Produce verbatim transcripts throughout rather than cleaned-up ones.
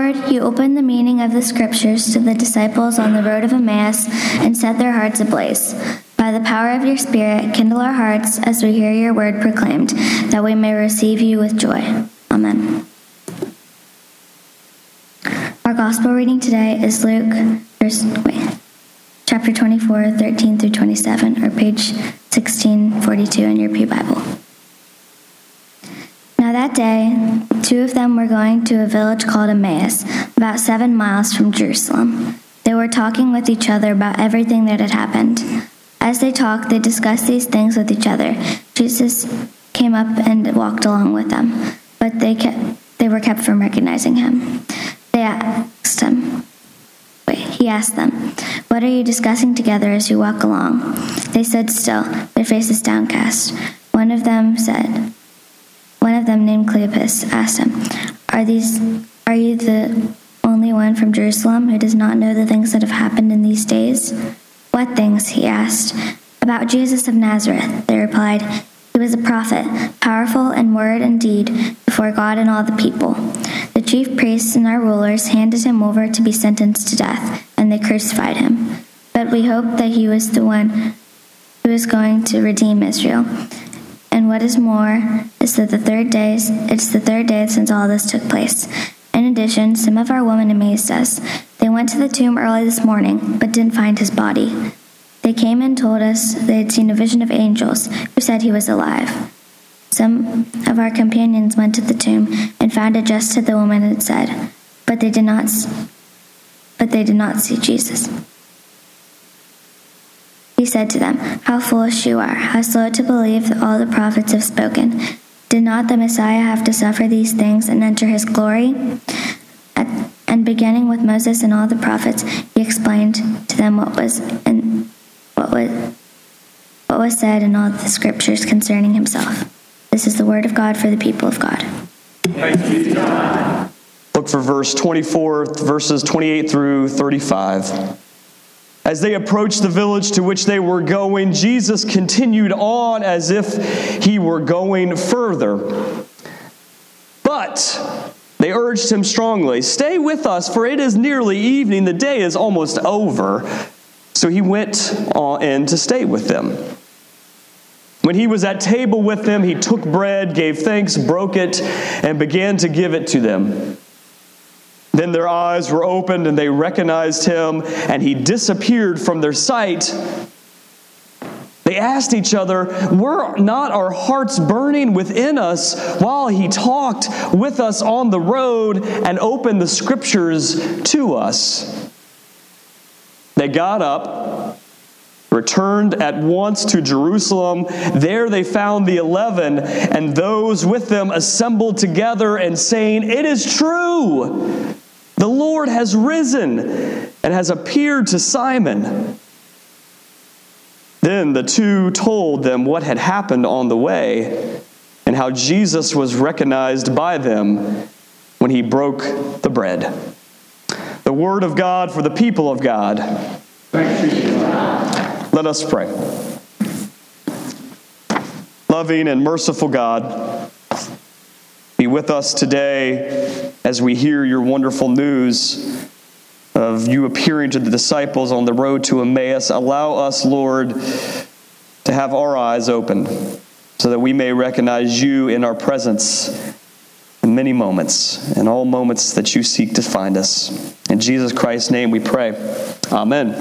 Lord, you opened the meaning of the scriptures to the disciples on the road of Emmaus and set their hearts ablaze. By the power of your Spirit, kindle our hearts as we hear your word proclaimed, that we may receive you with joy. Amen. Our gospel reading today is Luke, verse, wait, chapter twenty-four, thirteen through twenty-seven, or page sixteen forty-two in your Pew Bible. Now that day, two of them were going to a village called Emmaus, about seven miles from Jerusalem. They were talking with each other about everything that had happened. As they talked, they discussed these things with each other. Jesus came up and walked along with them, but they kept, they were kept from recognizing him. They asked him, wait, he asked them, "What are you discussing together as you walk along?" They stood still, their faces downcast. One of them said, One of them, named Cleopas, asked him, Are these, are you the only one from Jerusalem who does not know the things that have happened in these days?" "What things?" he asked. "About Jesus of Nazareth," they replied. "He was a prophet, powerful in word and deed before God and all the people. The chief priests and our rulers handed him over to be sentenced to death, and they crucified him. But we hoped that he was the one who was going to redeem Israel. And what is more is that the third day, it's the third day since all this took place. In addition, some of our women amazed us. They went to the tomb early this morning, but didn't find his body. They came and told us they had seen a vision of angels who said he was alive. Some of our companions went to the tomb and found it just as the woman had said, but they did not, but they did not see Jesus." He said to them, "How foolish you are, how slow to believe that all the prophets have spoken. Did not the Messiah have to suffer these things and enter his glory?" At, and beginning with Moses and all the prophets, he explained to them what was and what was what was said in all the scriptures concerning himself. This is the word of God for the people of God. Thanks be to God. Look for verse twenty-four, verses twenty-eight through thirty-five. As they approached the village to which they were going, Jesus continued on as if he were going further. But they urged him strongly, "Stay with us, for it is nearly evening. The day is almost over." So he went in to stay with them. When he was at table with them, he took bread, gave thanks, broke it, and began to give it to them. Then their eyes were opened and they recognized him, and he disappeared from their sight. They asked each other, "Were not our hearts burning within us while he talked with us on the road and opened the scriptures to us?" They got up, returned at once to Jerusalem. There they found the eleven and those with them assembled together and saying, "It is true! The Lord has risen and has appeared to Simon." Then the two told them what had happened on the way and how Jesus was recognized by them when he broke the bread. The word of God for the people of God. Thanks be to God. Let us pray. Loving and merciful God, be with us today as we hear your wonderful news of you appearing to the disciples on the road to Emmaus. Allow us, Lord, to have our eyes open so that we may recognize you in our presence in many moments, in all moments that you seek to find us. In Jesus Christ's name we pray. Amen.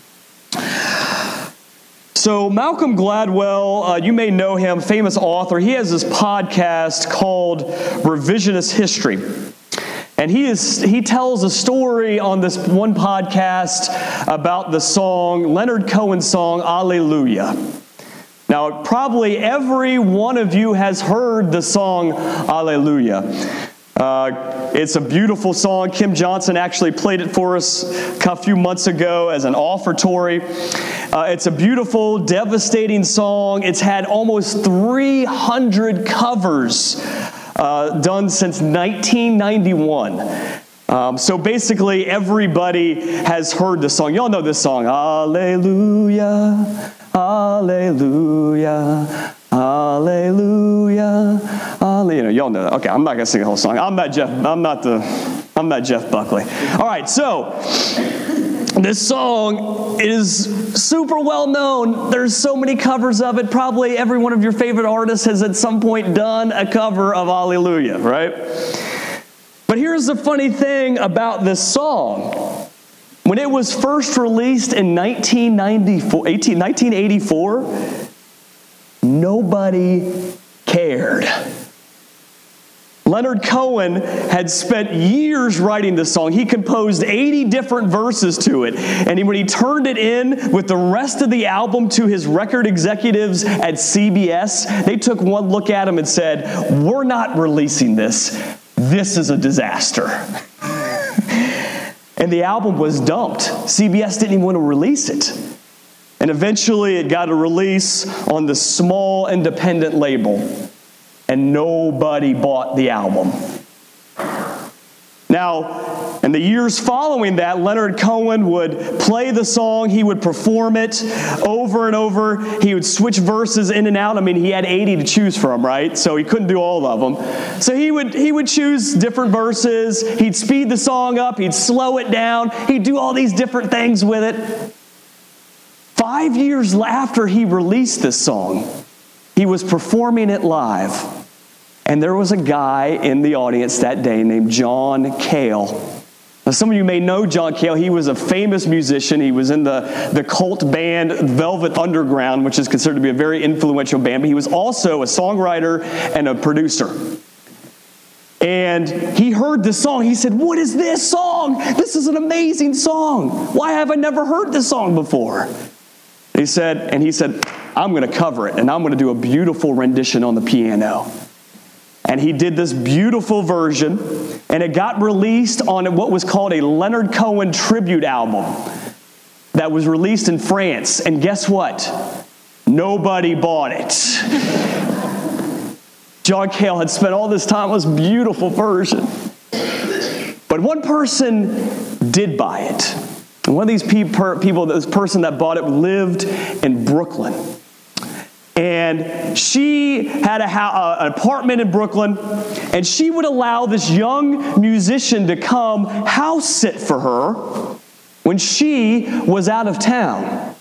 So Malcolm Gladwell, uh, you may know him, famous author. He has this podcast called Revisionist History. And he is he tells a story on this one podcast about the song, Leonard Cohen's song, Alleluia. Now, probably every one of you has heard the song Alleluia. Uh, it's a beautiful song. Kim Johnson actually played it for us a few months ago as an offertory. Uh, it's a beautiful, devastating song. It's had almost three hundred covers uh, done since nineteen ninety-one. Um, so basically, everybody has heard the song. Y'all know this song. Alleluia, alleluia, Hallelujah. Hallelujah. You know, y'all know that. Okay, I'm not going to sing the whole song. I'm not Jeff, I'm not the, I'm not Jeff Buckley. All right, so this song is super well known. There's so many covers of it. Probably every one of your favorite artists has at some point done a cover of Hallelujah, right? But here's the funny thing about this song. When it was first released in nineteen ninety-four, nineteen eighty-four, nobody cared. Leonard Cohen had spent years writing this song. He composed eighty different verses to it. And when he turned it in with the rest of the album to his record executives at C B S, they took one look at him and said, "We're not releasing this. This is a disaster." And the album was dumped. C B S didn't even want to release it. And eventually it got a release on the small independent label. And nobody bought the album. Now, in the years following that, Leonard Cohen would play the song. He would perform it over and over. He would switch verses in and out. I mean, he had eighty to choose from, right? So he couldn't do all of them. So he would he would choose different verses. He'd speed the song up. He'd slow it down. He'd do all these different things with it. Five years after he released this song, he was performing it live. And there was a guy in the audience that day named John Cale. Now, some of you may know John Cale. He was a famous musician. He was in the, the cult band Velvet Underground, which is considered to be a very influential band. But he was also a songwriter and a producer. And he heard this song. He said, "What is this song? This is an amazing song. Why have I never heard this song before?" He said, and he said, "I'm going to cover it, and I'm going to do a beautiful rendition on the piano." And he did this beautiful version, and it got released on what was called a Leonard Cohen tribute album that was released in France. And guess what? Nobody bought it. John Cale had spent all this time on this beautiful version. But one person did buy it. And one of these people, this person that bought it, lived in Brooklyn. And she had a ho- an apartment in Brooklyn, and she would allow this young musician to come house sit for her when she was out of town.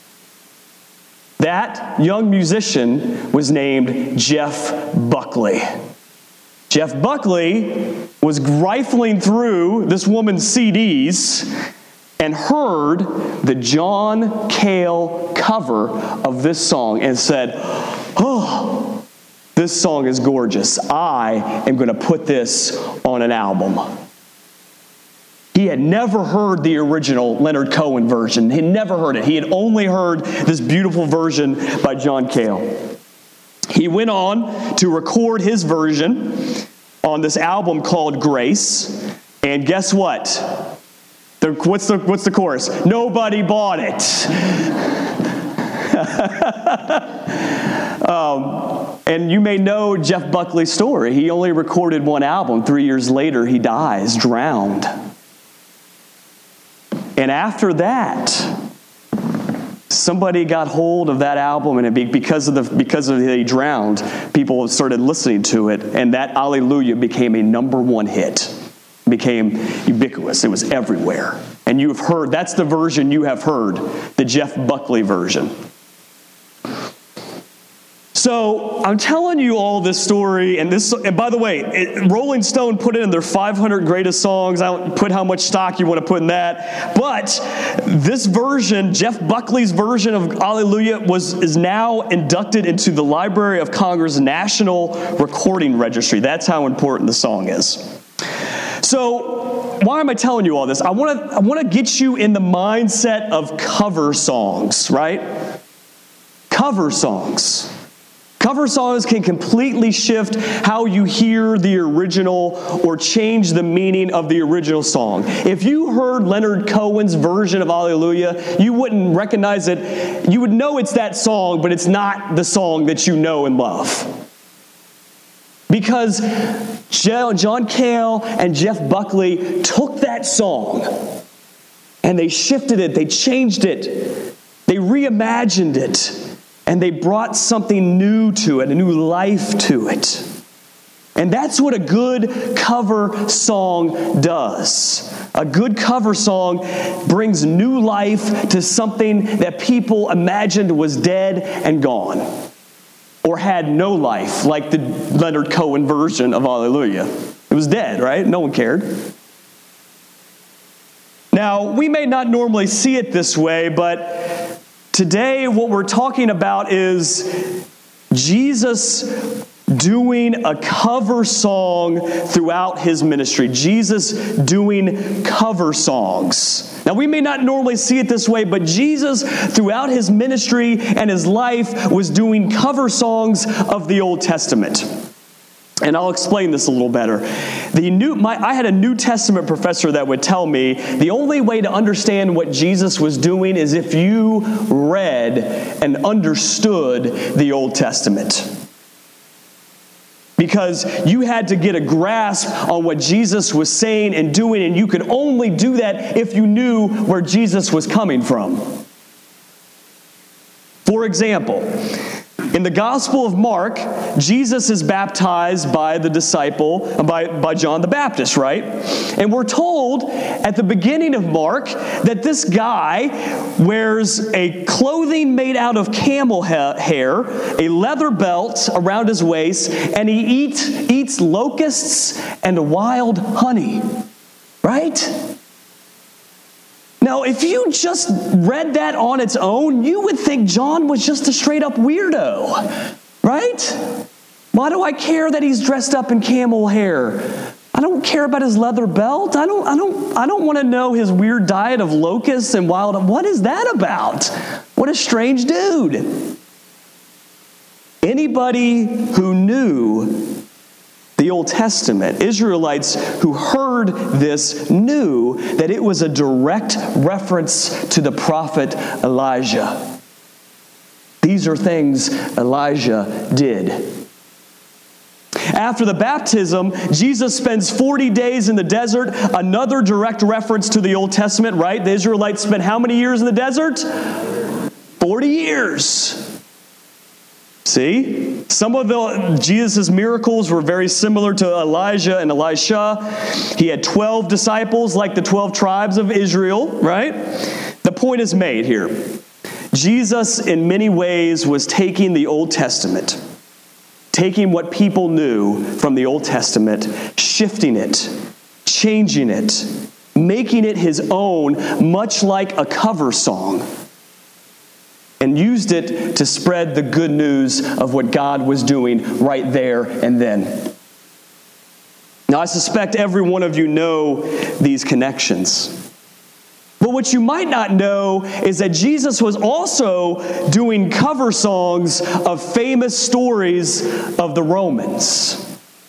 That young musician was named Jeff Buckley. Jeff Buckley was rifling through this woman's C Ds and heard the John Cale cover of this song and said, "Oh, this song is gorgeous. I am going to put this on an album." He had never heard the original Leonard Cohen version. He had never heard it. He had only heard this beautiful version by John Cale. He went on to record his version on this album called Grace. And guess what? The, what's the what's the chorus? Nobody bought it. um, and you may know Jeff Buckley's story. He only recorded one album. Three years later, he dies, drowned. And after that, somebody got hold of that album, and it be, because of the because of the he drowned, people started listening to it, and that Hallelujah became a number one hit. Became ubiquitous. It was everywhere. And you've heard, that's the version you have heard, the Jeff Buckley version. So I'm telling you all this story, and this. And by the way, it, Rolling Stone put it in their five hundred greatest songs. I don't put how much stock you want to put in that. But this version, Jeff Buckley's version of Hallelujah, was is now inducted into the Library of Congress National Recording Registry. That's how important the song is. So, why am I telling you all this? I want to I want to get you in the mindset of cover songs, right? Cover songs. Cover songs can completely shift how you hear the original or change the meaning of the original song. If you heard Leonard Cohen's version of Hallelujah, you wouldn't recognize it. You would know it's that song, but it's not the song that you know and love. Because John Cale and Jeff Buckley took that song and they shifted it, they changed it, they reimagined it, and they brought something new to it, a new life to it. And that's what a good cover song does. A good cover song brings new life to something that people imagined was dead and gone, or had no life, like the Leonard Cohen version of Hallelujah. It was dead, right? No one cared. Now, we may not normally see it this way, but today what we're talking about is Jesus doing a cover song throughout his ministry. Jesus doing cover songs. Now, we may not normally see it this way, but Jesus, throughout his ministry and his life, was doing cover songs of the Old Testament. And I'll explain this a little better. The new, my, I had a New Testament professor that would tell me the only way to understand what Jesus was doing is if you read and understood the Old Testament. Because you had to get a grasp on what Jesus was saying and doing, and you could only do that if you knew where Jesus was coming from. For example, in the Gospel of Mark, Jesus is baptized by the disciple, by, by John the Baptist, right? And we're told at the beginning of Mark that this guy wears a clothing made out of camel ha- hair, a leather belt around his waist, and he eat, eats locusts and wild honey, right? Now, if you just read that on its own, you would think John was just a straight-up weirdo, right? Why do I care that he's dressed up in camel hair? I don't care about his leather belt. I don't, I don't, I don't want to know his weird diet of locusts and wild. What is that about? What a strange dude. Anybody who knew the Old Testament, Israelites who heard this knew that it was a direct reference to the prophet Elijah. These are things Elijah did. After the baptism, Jesus spends forty days in the desert, another direct reference to the Old Testament, right? The Israelites spent how many years in the desert? forty years. See? Some of the, Jesus' miracles were very similar to Elijah and Elisha. He had twelve disciples like the twelve tribes of Israel, right? The point is made here. Jesus, in many ways, was taking the Old Testament, taking what people knew from the Old Testament, shifting it, changing it, making it his own, much like a cover song, and used it to spread the good news of what God was doing right there and then. Now, I suspect every one of you know these connections. But what you might not know is that Jesus was also doing cover songs of famous stories of the Romans.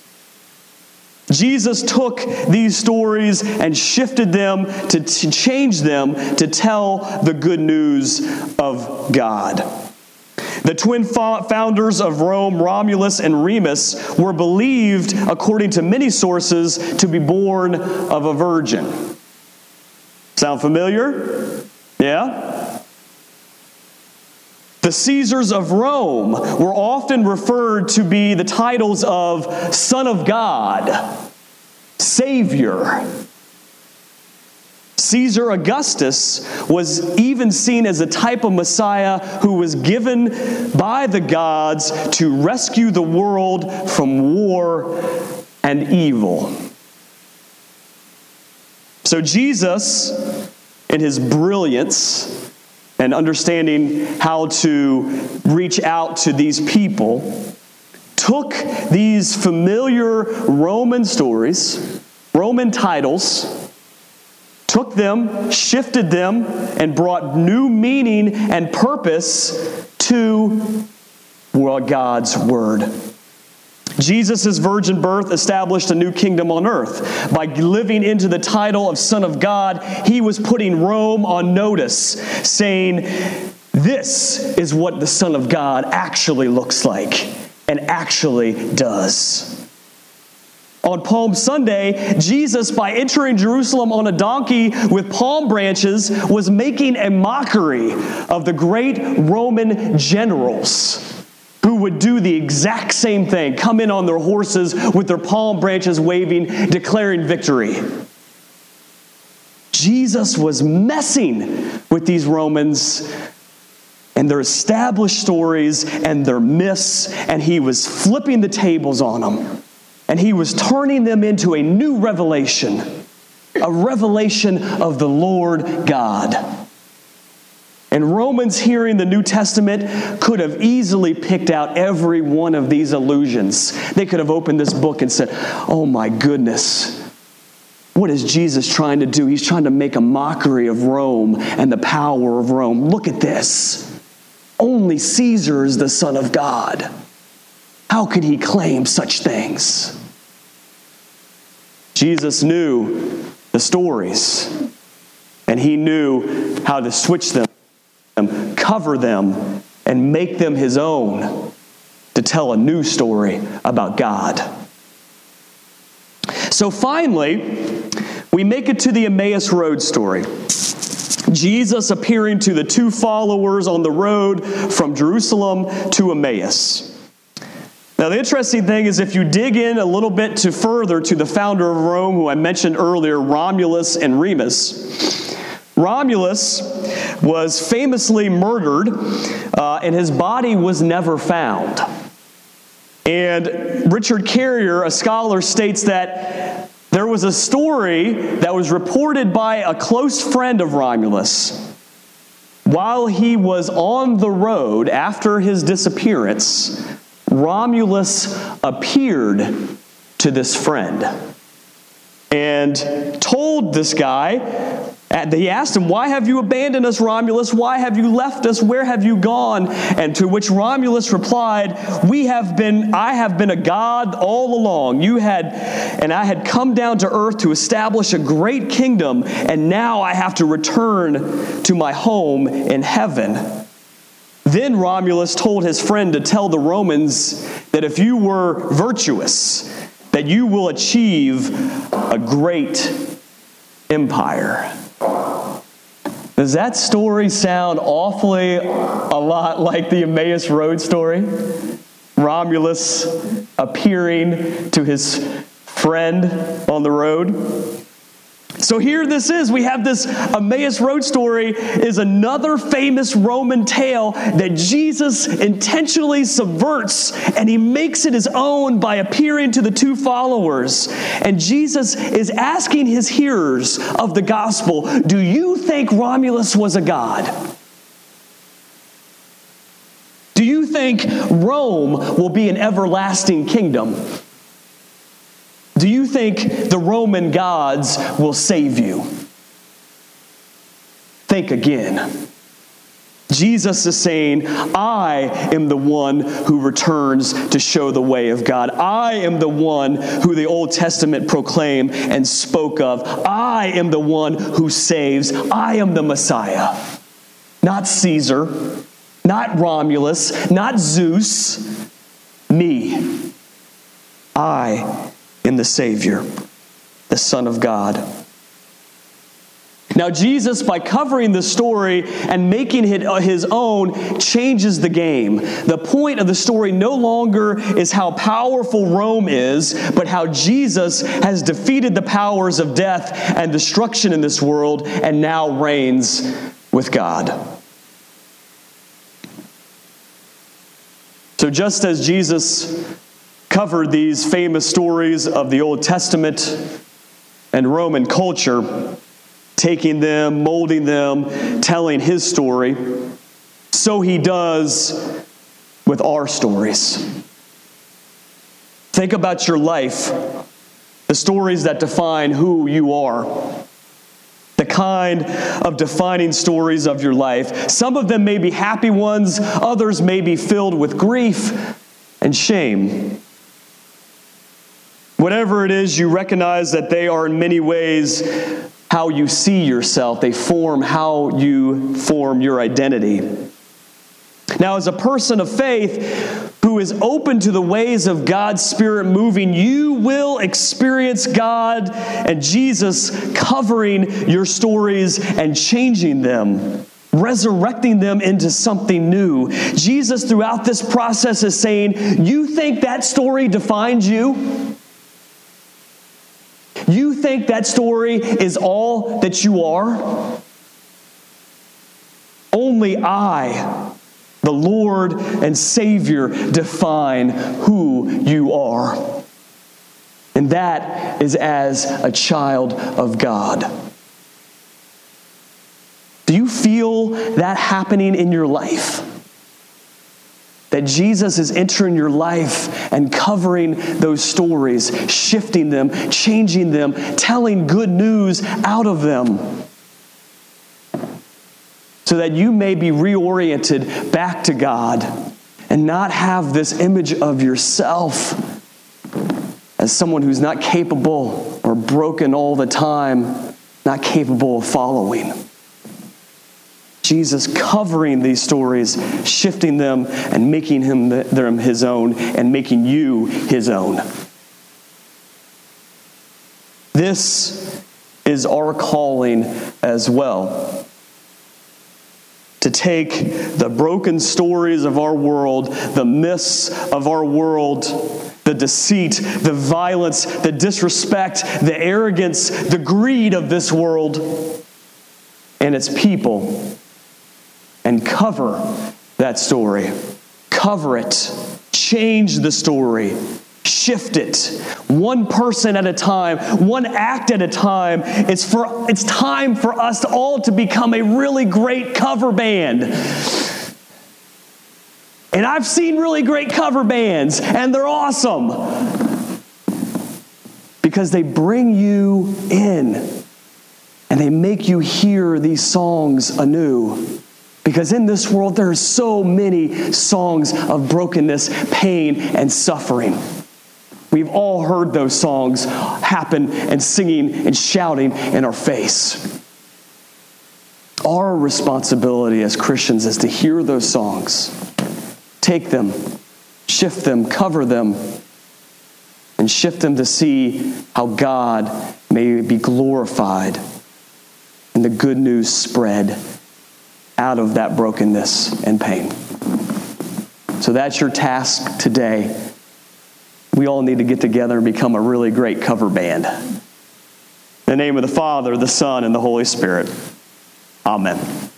Jesus took these stories and shifted them to, to change them to tell the good news of God. The twin founders of Rome, Romulus and Remus, were believed, according to many sources, to be born of a virgin. Sound familiar? Yeah? The Caesars of Rome were often referred to be the titles of Son of God, Savior. Caesar Augustus was even seen as a type of Messiah who was given by the gods to rescue the world from war and evil. So Jesus, in his brilliance and understanding how to reach out to these people, took these familiar Roman stories, Roman titles, took them, shifted them, and brought new meaning and purpose to God's Word. Jesus' virgin birth established a new kingdom on earth. By living into the title of Son of God, he was putting Rome on notice, saying, this is what the Son of God actually looks like and actually does. On Palm Sunday, Jesus, by entering Jerusalem on a donkey with palm branches, was making a mockery of the great Roman generals who would do the exact same thing, come in on their horses with their palm branches waving, declaring victory. Jesus was messing with these Romans and their established stories and their myths, and he was flipping the tables on them. And he was turning them into a new revelation, a revelation of the Lord God. And Romans hearing the New Testament could have easily picked out every one of these allusions. They could have opened this book and said, oh my goodness, what is Jesus trying to do? He's trying to make a mockery of Rome and the power of Rome. Look at this. Only Caesar is the Son of God. How could he claim such things? Jesus knew the stories, and he knew how to switch them, cover them, and make them his own to tell a new story about God. So finally, we make it to the Emmaus Road story. Jesus appearing to the two followers on the road from Jerusalem to Emmaus. Now, the interesting thing is if you dig in a little bit to further to the founder of Rome, who I mentioned earlier, Romulus and Remus. Romulus was famously murdered, uh, and his body was never found. And Richard Carrier, a scholar, states that there was a story that was reported by a close friend of Romulus. While he was on the road after his disappearance, Romulus appeared to this friend and told this guy, he asked him, why have you abandoned us, Romulus? Why have you left us? Where have you gone? And to which Romulus replied, we have been, I have been a god all along. You had, and I had come down to earth to establish a great kingdom, and now I have to return to my home in heaven. Then Romulus told his friend to tell the Romans that if you were virtuous, that you will achieve a great empire. Does that story sound awfully a lot like the Emmaus Road story? Romulus appearing to his friend on the road. So here this is, we have this Emmaus Road story is another famous Roman tale that Jesus intentionally subverts, and he makes it his own by appearing to the two followers. And Jesus is asking his hearers of the gospel, do you think Romulus was a god? Do you think Rome will be an everlasting kingdom? Do you think the Roman gods will save you? Think again. Jesus is saying, I am the one who returns to show the way of God. I am the one who the Old Testament proclaimed and spoke of. I am the one who saves. I am the Messiah. Not Caesar, not Romulus, not Zeus. Me. I in the Savior, the Son of God. Now Jesus, by covering the story and making it his own, changes the game. The point of the story no longer is how powerful Rome is, but how Jesus has defeated the powers of death and destruction in this world and now reigns with God. So just as Jesus covered these famous stories of the Old Testament and Roman culture, taking them, molding them, telling his story, so he does with our stories. Think about your life, the stories that define who you are, the kind of defining stories of your life. Some of them may be happy ones, others may be filled with grief and shame. Whatever it is, you recognize that they are in many ways how you see yourself. They form how you form your identity. Now, as a person of faith who is open to the ways of God's Spirit moving, you will experience God and Jesus covering your stories and changing them, resurrecting them into something new. Jesus, throughout this process, is saying, you think that story defines you? You think that story is all that you are? Only I, the Lord and Savior, define who you are. And that is as a child of God. Do you feel that happening in your life? That Jesus is entering your life and covering those stories, shifting them, changing them, telling good news out of them, so that you may be reoriented back to God and not have this image of yourself as someone who's not capable or broken all the time, not capable of following. Jesus covering these stories, shifting them, and making him them his own, and making you his own. This is our calling as well. To take the broken stories of our world, the myths of our world, the deceit, the violence, the disrespect, the arrogance, the greed of this world and its people, and cover that story. Cover it. Change the story. Shift it. One person at a time, one act at a time. It's for it's time for us all to become a really great cover band. And I've seen really great cover bands, and they're awesome. Because they bring you in, and they make you hear these songs anew. Because in this world, there are so many songs of brokenness, pain, and suffering. We've all heard those songs happen and singing and shouting in our face. Our responsibility as Christians is to hear those songs, take them, shift them, cover them, and shift them to see how God may be glorified and the good news spread out of that brokenness and pain. So that's your task today. We all need to get together and become a really great cover band. In the name of the Father, the Son, and the Holy Spirit. Amen.